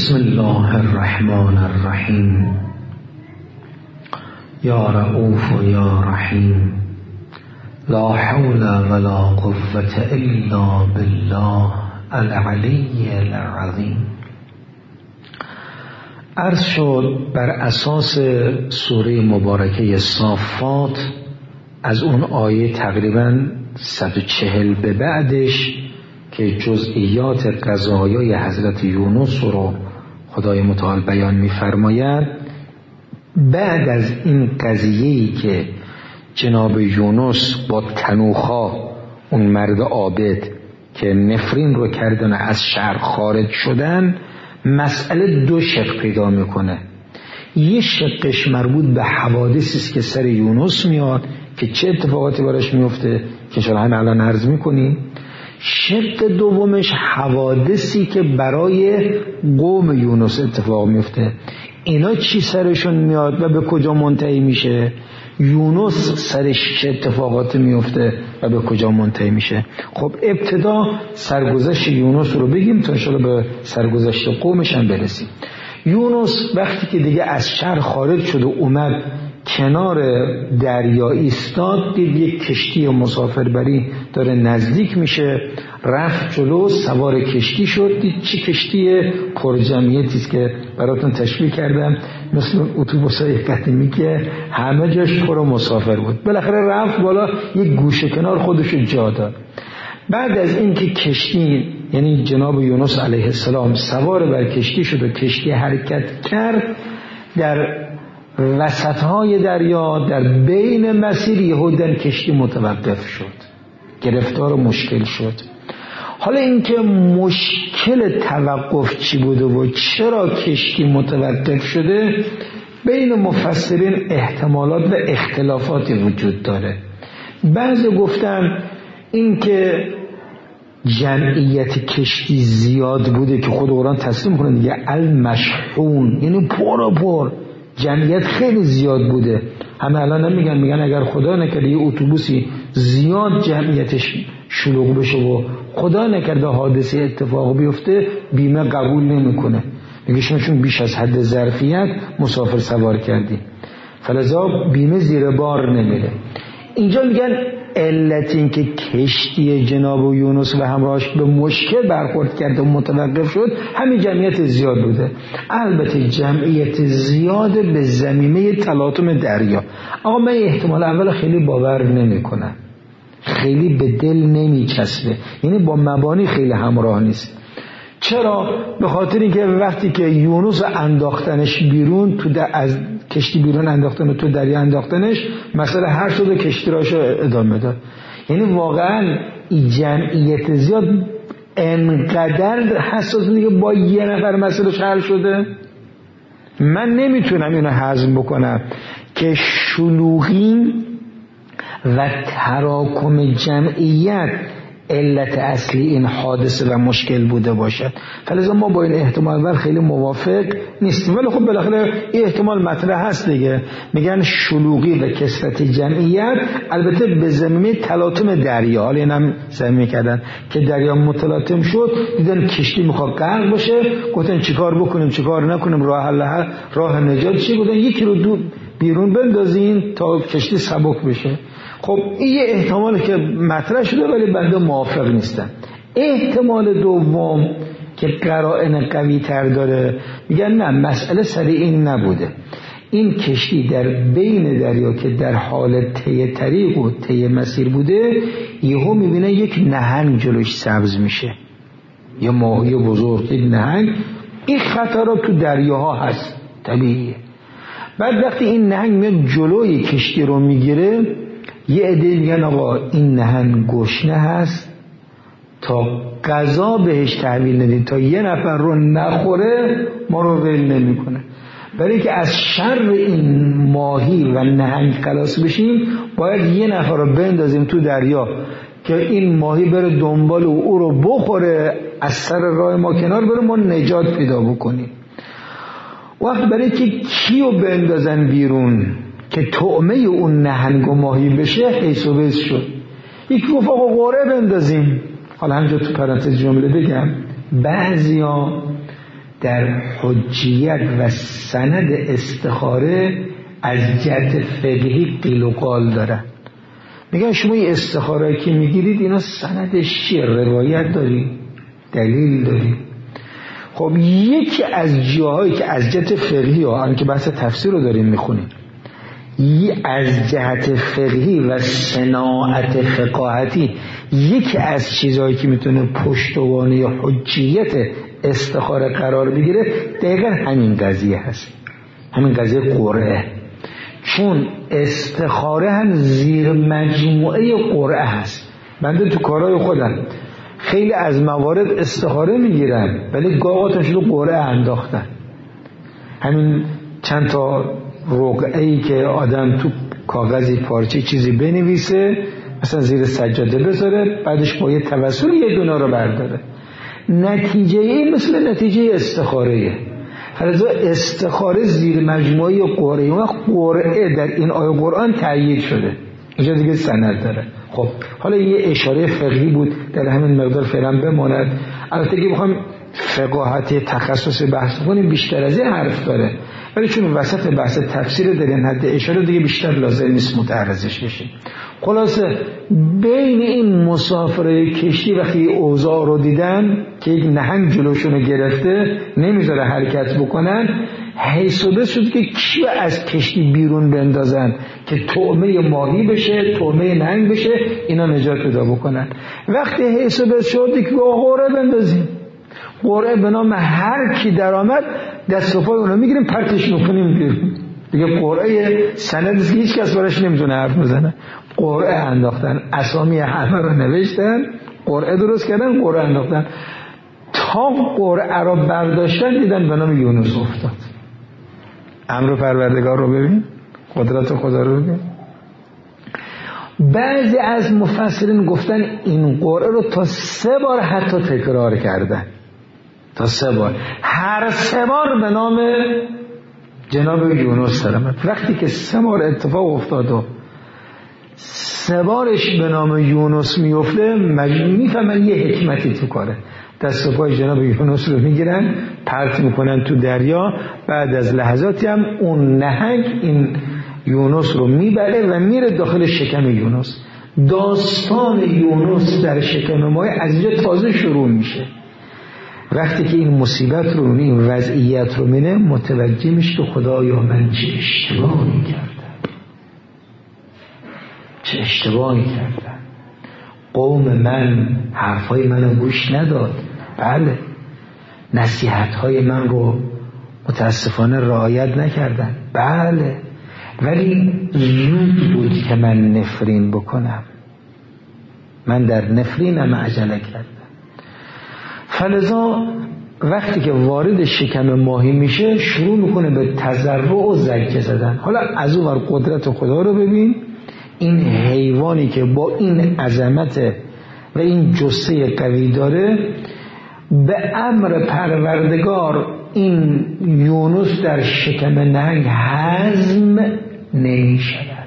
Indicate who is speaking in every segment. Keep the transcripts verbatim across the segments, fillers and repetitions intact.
Speaker 1: بسم الله الرحمن الرحیم. یا رؤوف و یا رحیم، لا حول ولا قوة الا بالله العلی العظیم. عرض شد بر اساس سوره مبارکه صافات از اون آیه تقریباً صد و چهل به بعدش که جزئیات قضایای حضرت یونس رو خدای متعال بیان می‌فرماید، بعد از این قضیه‌ای که جناب یونس با تنوخا اون مرد عابد که نفرین رو کردن از شهر خارج شدن، مسئله دو شق پیدا میکنه. یه شقش مربوط به حوادثی است که سر یونس میاد که چه اتفاقاتی براش میفته که شما همه الان عرض میکنیم. شق دومش حوادثی که برای قوم یونس اتفاق میفته، اینا چی سرشون میاد و به کجا منتهی میشه، یونس سرش چه اتفاقاتی میفته و به کجا منتهی میشه. خب ابتدا سرگذشت یونس رو بگیم تا انشاءالله به سرگذشت قومش هم برسیم. یونس وقتی که دیگه از شهر خارج شد و اومد کنار دریا ایستاد، دید یک کشتی مسافربری داره نزدیک میشه، رفت جلو، سوار کشتی شد. دید چه کشتی پرجمعیتی است که براتون تشبیه کردم، مثل اتوبوس‌های قدیمی که همه جاش پر مسافر بود. بالاخره رفت بالا، یک گوشه کنار خودشو جا داد. بعد از اینکه کشتی، یعنی جناب یونس علیه السلام سوار بر کشتی شد و کشتی حرکت کرد، در وسطهای دریا در بین مسیر یهودن کشتی متوقف شد، گرفتار مشکل شد. حالا اینکه مشکل توقف چی بوده و چرا کشتی متوقف شده، بین مفسرین احتمالات و اختلافاتی وجود داره. بعضی گفتن اینکه جمعیت کشتی زیاد بوده که خود قرآن تسلیم کنه دیگه، المشحون، یعنی پر و پر، جمعیت خیلی زیاد بوده. همه الان نمیگن، میگن اگر خدا نکرده یه اتوبوسی زیاد جمعیتش شلوغ بشه و خدا نکرده حادثه اتفاق بیفته، بیمه قبول نمیکنه، میگه شما چون بیش از حد ظرفیت مسافر سوار کردی، فلذا بیمه زیر بار نمیره. اینجا میگن علت این که کشتی جناب یونس و همراهش به مشکل برخورد کرد و متوقف شد، همین جمعیت زیاد بوده. البته جمعیت زیاد به زمینه تلاطم دریا. اما من احتمال اول خیلی باور نمی کنم، خیلی به دل نمی چسبه، یعنی با مبانی خیلی همراه نیست. چرا؟ به خاطر اینکه وقتی که یونس انداختنش بیرون، تو از کشتی بیرون انداختن و تو دریا انداختنش، مسئله هر شده کشتی راشو ادامه داد. یعنی واقعا این جمعیت زیاد انقدر حساس دیگه با یه نفر مسئله حل شده. من نمیتونم اینو هضم بکنم که شلوغی و تراکم جمعیت علت اصلی این حادثه و مشکل بوده باشد. فلذا ما با این احتمال اول خیلی موافق نیستیم، ولی خب بالاخره این احتمال مطرح هست دیگه. میگن شلوغی و کثرت جمعیت، البته به زمینه تلاطم دریا. حالا اینم زمینه کردن که دریا متلاطم شد، دیدن کشتی میخواد غرق بشه، گفتن چیکار بکنیم چیکار نکنیم، راه حل راه نجات چی؟ گفتن یکی رو دو بیرون بندازین تا کشتی سبک بشه. خب این یه احتمالی که مطرح شده، ولی بنده موافق نیستم. احتمال دوم که قرائن قوی تر داره، میگن نه، مسئله سر این نبوده. این کشتی در بین دریا که در حال طی طریق و طی مسیر بوده، یهو میبینه یک نهنگ جلوش سبز میشه، یه ماهی بزرگ، یک نهنگ. این خطرات تو دریاها هست، طبیعیه. بعد وقتی این نهنگ میاد جلوی کشتی رو میگیره، یه عده میگن آقا این نهنگ گشنه هست، تا غذا بهش تحویل ندید، تا یه نفر رو نخوره ما رو ول نمیکنه. برای که از شر این ماهی و نهنگ خلاص بشیم، باید یه نفر رو بندازیم تو دریا که این ماهی بره دنبال و او رو بخوره، از سر راه ما کنار بره، ما نجات پیدا بکنیم. وقت برای که کیو بندازن بیرون که طعمه اون نهنگ و ماهی بشه، حیث و بیس شد. یکی گفت آقا قوره بندازیم. حالا همجا تو پرانتز جمله بگم، بعضیا در حجیت و سند استخاره از جهت فقهی قیل و قال دارن. میگن شما این استخاره که میگیرید اینا سندش چیه؟ روایت داری؟ دلیل داری؟ خب یکی از جاهایی که از جهت فقهی ها هم که بحث تفسیر رو داریم میخونیم، از جهت فقهی و صناعت فقاهتی یکی از چیزهایی که میتونه پشتوانه یا حجیت استخاره قرار بگیره دقیقا همین قضیه هست، همین قضیه قرعه. چون استخاره هم زیر مجموعه قرعه هست. بنده تو کارهای خودم خیلی از موارد استخاره میگیرن ولی گاهاتون شده قرعه انداختن. همین چند تا رقعه‌ای که آدم تو کاغذی پارچه چیزی بنویسه مثلا زیر سجاده بذاره، بعدش با یه توسل یه دونه رو برداره، نتیجه ای مثل نتیجه استخاره‌ایه. فلذا استخاره زیر مجموعه قرعه، اون قرعه در این آیه قرآن تأیید شده، اینجا دیگه سند داره. خب حالا یه اشاره فقهی بود در همین مقدار فعلا بماند. البته که بخوام فقاهت تخصص بحث کنیم بیشتر از این حرف داره، ولی چون وسط بحث تفسیر در این حد اشاره دیگه بیشتر لازم نیست متعرضش بشیم. خلاصه بین این مسافرای کشتی وقتی اوضاع رو دیدن که یک نهنگ جلوشون رو گرفته نمیذاره حرکت بکنن، حیث شد که کی از کشتی بیرون بندازن که طعمه ماهی بشه، طعمه نهنگ بشه، اینا نجات پیدا بکنن. وقتی حیث شد که قرعه بندازیم، قرعه به نام هر کی در آمد دست و پای اونو میگیریم پرتش میکنیم بیرون. دیگه قرعه سندی که هیچ کس براش نمیتونه حرف بزنه. قرعه انداختن، اسامی همه رو نوشتن، قرعه درست کردن، قرعه انداختن. تا قرعه رو برداشتن دیدن به نام یونس افتاد. امر پروردگار رو ببین، قدرت خدا رو ببین. بعضی از مفسرین گفتن این قرعه رو تا سه بار حتی تکرار کردن، تا سه بار، هر سه بار به نام جناب یونس سلام. وقتی که سه بار اتفاق افتاد و سه بارش به نام یونس میفته، میفهمن یه حکمتی تو کاره. دست و پای جناب یونس رو میگیرن پرت میکنن تو دریا، بعد از لحظاتی هم اون نهنگ این یونس رو میبره و میره داخل شکم یونس. داستان یونس در شکم ماهی از اینجا تازه شروع میشه. وقتی که این مصیبت رو، این وضعیت رو مینه، متوجه میشه که خدایا من چه اشتباهی کردم، چه اشتباهی کردم، قوم من حرفای منو گوش نداد، بله نصیحت‌های من رو متاسفانه رعایت نکردن، بله، ولی زود بود که من نفرین بکنم، من در نفرینم عجله کردم. فلذا وقتی که وارد شکم ماهی میشه شروع میکنه به تضرع و زجه زدن. حالا از اون ور قدرت خدا رو ببین، این حیوانی که با این عظمت و این جثه قوی داره، به امر پروردگار این یونس در شکم نهنگ هضم نمیشود.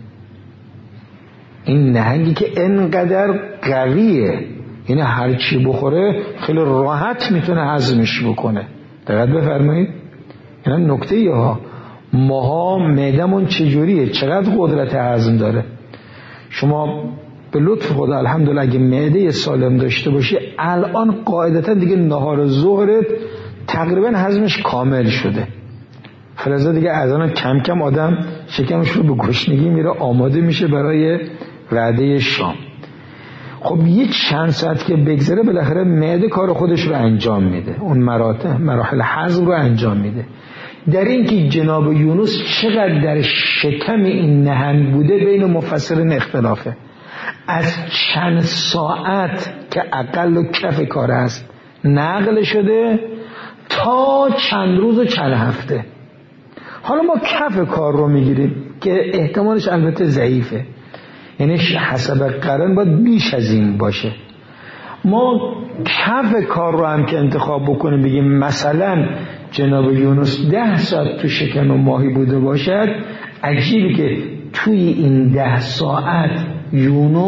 Speaker 1: این نهنگی که انقدر قویه، یعنی هر چی بخوره خیلی راحت میتونه هضمش بکنه. دقت بفرمایید، این نکته ها. ماها معدمون چجوریه، چقدر قدرت هضم داره. شما به لطف خدا الحمدلله اگه معده سالم داشته باشی، الان قاعدتا دیگه نهار ظهرت تقریبا هضمش کامل شده. فلذا دیگه از الان کم کم آدم شکمش رو به گشنگی میره، آماده میشه برای وعده شام. خب یه چند ساعت که بگذره بالاخره معده کار خودش رو انجام میده، اون مراتب مراحل هضم رو انجام میده. در این که جناب یونس چقدر در شکم این نهنگ بوده بین مفسرین اختلافه. از چند ساعت که اقل و کف کار است نقل شده تا چند روز و چند هفته. حالا ما کف کار رو میگیریم که احتمالش البته ضعیفه، یعنی حسب قرن باید بیش از این باشه. ما کف کار رو هم که انتخاب بکنیم بگیم مثلا جناب یونس ده ساعت تو شکم ماهی بوده باشد، عجیبه که توی این ده ساعت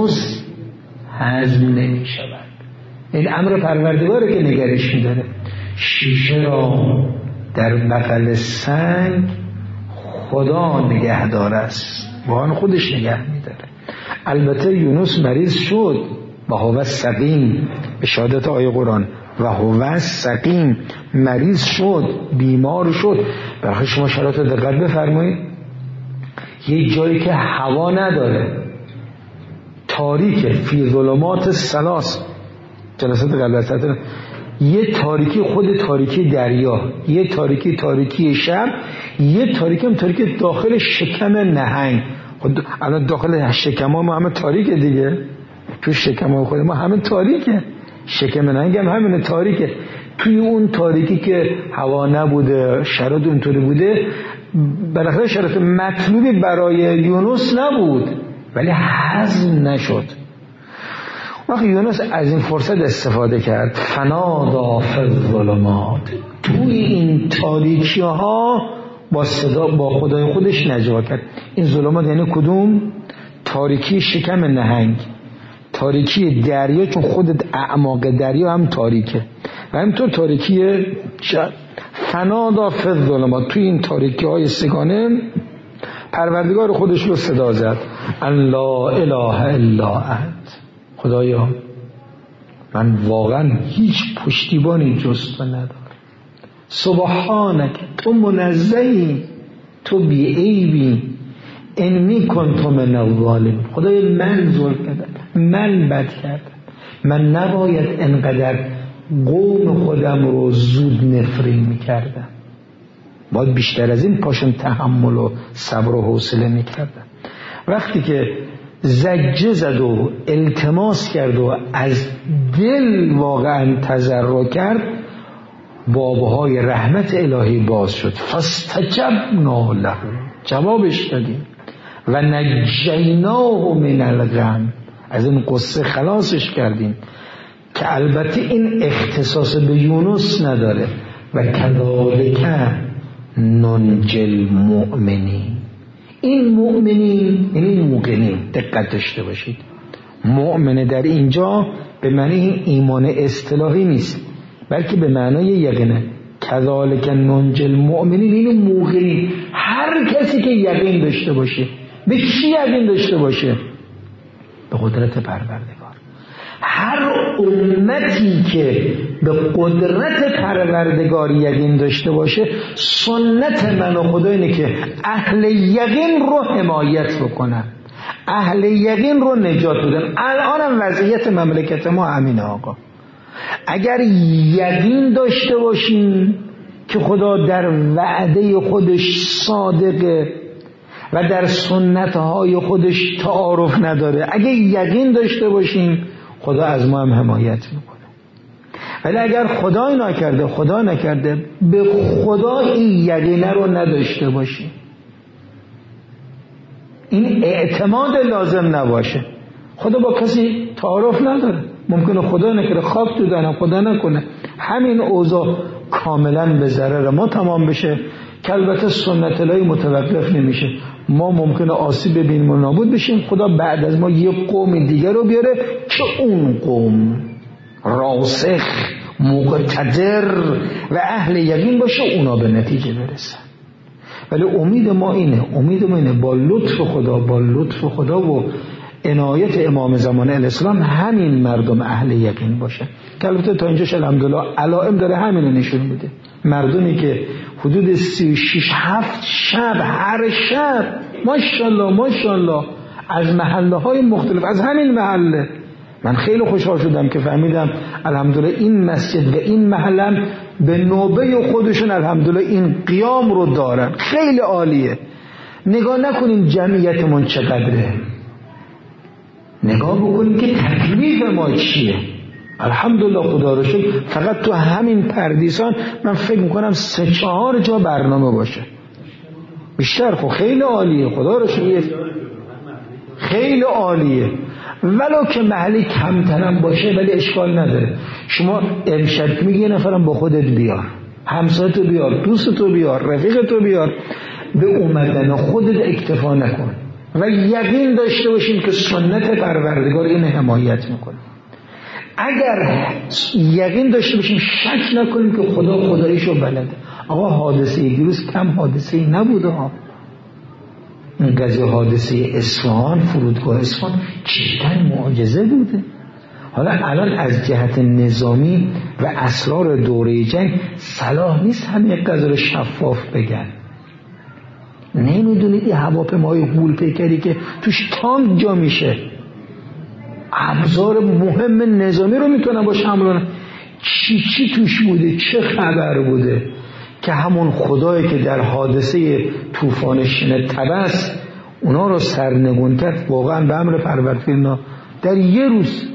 Speaker 1: یونس هضم نمی شود. این امر پروردگاره که نگرش می‌داره. شیشه را در بغل سنگ خدا نگهدار است، با آن خودش نگه میداره. البته یونس مریض شد و هو سقیم، به شهادت آیه قرآن، و هو سقیم، مریض شد، بیمار شد. برای شما شرایط دقت بفرمایید، یه جایی که هوا نداره، تاریکه، فی ظلمات ثلاث، جلسات قبل، یه تاریکی خود تاریکی دریا، یه تاریکی تاریکی شب، یه تاریکی هم تاریکی داخل شکم نهنگ. الان داخل شکم ها ما همه تاریکه دیگه، تو شکم ها خود ما همه تاریکه، شکم نهنگ هم همینه تاریکه. توی اون تاریکی که هوا نبوده، شرایط اونطوری بوده، بالاخره شرایط مطلوبی برای یونس نبود ولی هضم نشد. وقتی یونس از این فرصت استفاده کرد، فنادا فی الظلمات، توی این تاریکی ها با صدا با خدای خودش نجوا کرد. این ظلمات یعنی کدوم؟ تاریکی شکم نهنگ، تاریکی دریا، چون خود اعماق دریا هم تاریکه، و همینطور تاریکی شب. فنادا فی الظلمات، توی این تاریکی های سگانه پروردگار خودش رو صدا زد، ان لا اله الا انت، خدایا من واقعا هیچ پشتیبانی جز تو ندارم، سبحانک، تو منزهی، تو بی عیبی، انی کنت من الظالمین، خدای من ظلم کردم، من بد کردم، من نباید انقدر قوم خودم رو زود نفرین میکردم، باید بیشتر از این پاشون تحمل و صبر و حوصله میکردم. وقتی که زجه زد و التماس کرد و از دل واقعا تضرع کرد، بابهای رحمت الهی باز شد، فاستجبنا له، جوابش دادیم، و نجیناه من الغم، از این قصه خلاصش کردیم، که البته این اختصاص به یونس نداره، و کذالک ننجی المؤمنین. این مؤمنین یعنی موقنین، دقت داشته باشید، مؤمن در اینجا به معنی ایمان اصطلاحی نیست، بلکه به معنای یقینه. کذالک ننجی المؤمنین یعنی موقنین، هر کسی که یقین داشته باشه. به کی یقین داشته باشه؟ به قدرت پروردگار. هر امتی که به قدرت پروردگار یقین داشته باشه، سنت من و خدا اینه که اهل یقین رو حمایت بکنن، اهل یقین رو نجات بدن. الان هم وضعیت مملکت ما همینه آقا. اگر یقین داشته باشیم که خدا در وعده خودش صادقه و در سنتهای خودش تعارف نداره، اگر یقین داشته باشیم خدا از ما هم حمایت میکنه. ولی اگر خدای نکرده خدا نکرده به خدا این یقینه رو نداشته باشیم، این اعتماد لازم نباشه، خدا با کسی تعارف نداره، ممکنه خدا نکنه خاک تو دهنم خدا نکنه همین اوضاع کاملا به ضرر ما تمام بشه، که البته سنت الهی متوقف نمیشه، ما ممکنه آسیب ببینیم و نابود بشیم، خدا بعد از ما یه قوم دیگر رو بیاره که اون قوم راسخ مقتدر و اهل یقین باشه، اونا به نتیجه برسن. ولی امید ما اینه، امید ما اینه با لطف خدا، با لطف خدا و عنایت امام زمان الاسلام همین مردم اهل یقین باشه، که البته تا اینجاش الحمدلله علائم داره همین رو نشون میده. مردمی که حدود سی و شش هفت شب هر شب ماشاءالله ماشاءالله از محله های مختلف، از همین محله، من خیلی خوشحال شدم که فهمیدم الحمدلله این مسجد و این محله به نوبه خودشون الحمدلله این قیام رو دارن، خیلی عالیه. نگاه نکنیم جمعیتمون چقدره، نگاه بکنیم که تکلیف ما چیه. الحمدلله خدا رو شکر فقط تو همین پردیسان من فکر میکنم سه چهار جا برنامه باشه، بیشتر خب خیلی عالیه، خدا رو شکر خیلی عالیه. ولو که محلی کمترم باشه ولی اشکال نداره. شما امشب میگی یه نفرم با خودت بیار، همسایتو بیار، دوستتو بیار، رفیقتو بیار، به اومدن خودت اکتفا نکن و یقین داشته باشیم که سنت پروردگار این حمایت میکنه. اگر یقین داشته باشیم شک نکنیم که خدا خداییشو بلده. آقا حادثه دیروز کم حادثه ای نبوده ها. این قضیه حادثه اصفهان، فرودگاه اصفهان جدا معجزه بوده. حالا الان از جهت نظامی و اسرار دوره جنگ صلاح نیست همه قضیه رو شفاف بگن. نمیدونید این هواپیمای غول پیکری که توش تانک جا میشه، ابزار مهم نظامی رو میتونن باشه حملان، چی چی توش بوده، چه خبر بوده که همون خدایی که در حادثه طوفان شن طبس اونا رو سرنگون کرد واقعا به امر پروردگار در یه روز.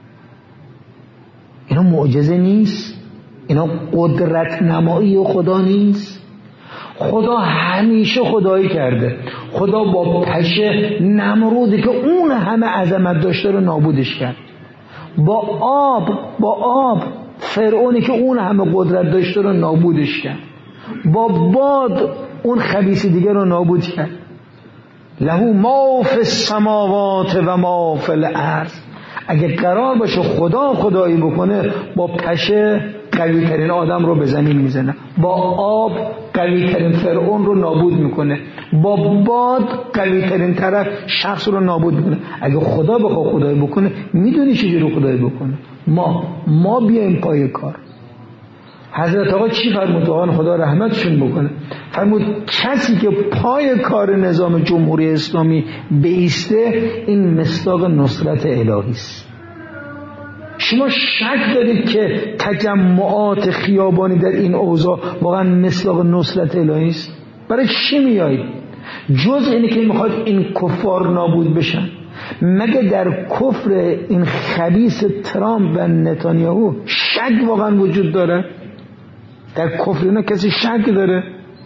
Speaker 1: اینا معجزه نیست؟ اینا قدرت نمایی خدا نیست؟ خدا همیشه خدایی کرده. خدا با پشه نمرودی که اون همه عظمت داشته رو نابودش کرد. با آب با آب فرعونی که اون همه قدرت داشته رو نابودش کرد. با باد اون خبیث دیگه رو نابود کرد. له ما فی السماوات و ما فی الارض. اگه قرار باشه خدا خدایی بکنه با پشه قوی ترین آدم رو به زمین میزنه، با آب قوی ترین فرعون رو نابود میکنه، با باد قوی ترین طرف شخص رو نابود میکنه. اگه خدا بخواد خدایی بکنه میدونی چجوری خدایی بکنه؟ ما ما بیایم پای کار. حضرت آقا چی فرمود؟ آقا خدا رحمتشون بکنه، فرمود کسی که پای کار نظام جمهوری اسلامی بیسته این مصداق نصرت الهی است. شما شک دارید که تجمعات خیابانی در این اوضاع واقعا مصداق نصرت الهی است؟ برای چی میایید؟ جز اینه که میخواد این کفار نابود بشن. مگه در کفر این خبیث ترامپ و نتانیاهو شک واقعا وجود داره؟ در کفر اینا کسی شک داره؟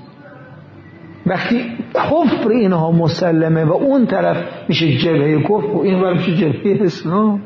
Speaker 1: وقتی کفر اینها مسلمه و اون طرف میشه جبهه کفر و این ور میشه جبهه اسلام.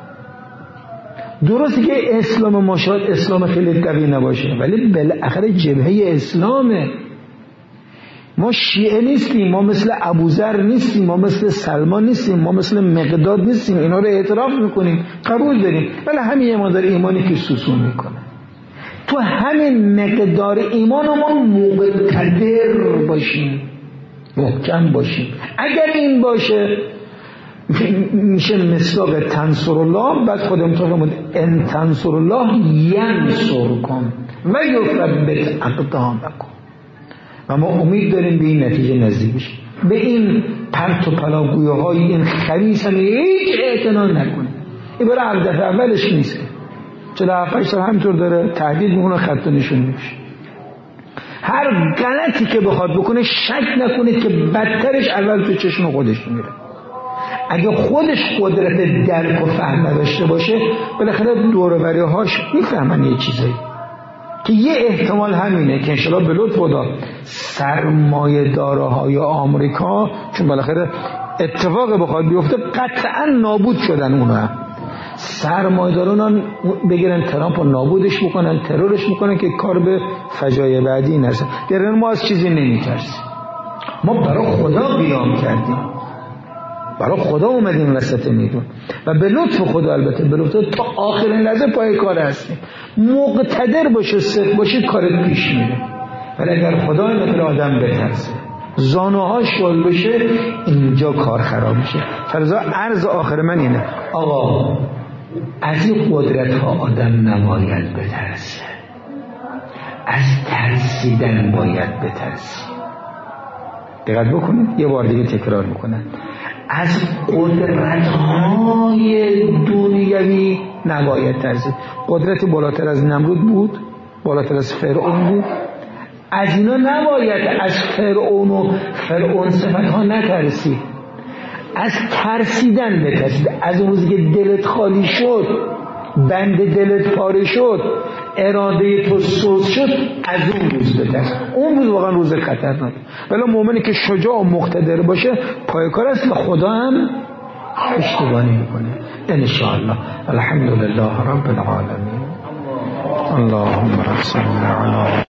Speaker 1: درسته که اسلام ما شاید اسلام خیلی قوی نباشه ولی بالاخره جبهه اسلامه. ما شیعه نیستیم، ما مثل ابوذر نیستیم، ما مثل سلمان نیستیم، ما مثل مقداد نیستیم. اینا رو اعتراف میکنیم، قبول داریم، ولی همین یه مقدار ایمانی که سوسون میکنه. تو همین مقدار ایمانمون مقتدر باشیم، محکم باشیم. اگر این باشه میشه مصداق تنصر الله. بعد خودمون فرمود ان تنصر الله ینصرکم و یثبت اقدامکم. و ما امید داریم به این نتیجه نزدیک بشیم. به این پرت و پلاگویاهای این خبیث هم هیچ اعتنا نکنید. این برای هر دفعه اولش نیست، چرا هفتش سال همینطور داره تهدید میکنه، خط نشون میشه. هر غلطی که بخواد بکنه شک نکنید که بدترش اول تو چشم خودش میره. اگه خودش قدرت درک و فهم نداشته باشه بالاخره دور و بری‌هاش میفهمن یه چیزایی که یه احتمال همینه که انشالله به لطف خدا سرمایه دارهای آمریکا، چون بالاخره اتفاق بخواد بیفته قطعا نابود شدن اونا، سرمایه داران بگیرن ترامپ رو نابودش بکنن، ترورش میکنن که کار به فجایع بعدی نرسه. در ما از چیزی نمیترسیم. ما برای خدا قیام کردیم، برای خدا اومدیم وسط میدون و به لطف خدا، البته به لطف تا آخرین لحظه پای کار هستیم. مقتدر باشه، صدق باشه، کارت پیش میره. ولی اگر خدا مثل آدم بترسه، زانوها شل بشه، اینجا کار خراب میشه. فرضا عرض آخر من اینه، آقا از این قدرت ها آدم نباید بترسه، از ترسیدن باید بترسه. دقت بکنید، یه بار دیگه تکرار میکنن، از قدرت‌های دنیوی نباید ترسید. قدرت بالاتر از نمرود بود، بالاتر از فرعون بود، از اینا نباید، از فرعون و فرعون صفت‌ها نترسید، از ترسیدن بترسید. از اون روزی که دلت خالی شد، بند دلت پاره شد، اراده تو سوز شد، از اون روز بترس. اون روز واقعا روز خطرناک. ولی مومنی که شجاع و مقتدر باشه پای کار است و خدا هم پشتیبانی میکنه ان شاء الله. الحمدلله رب العالمین. اللهم صل علی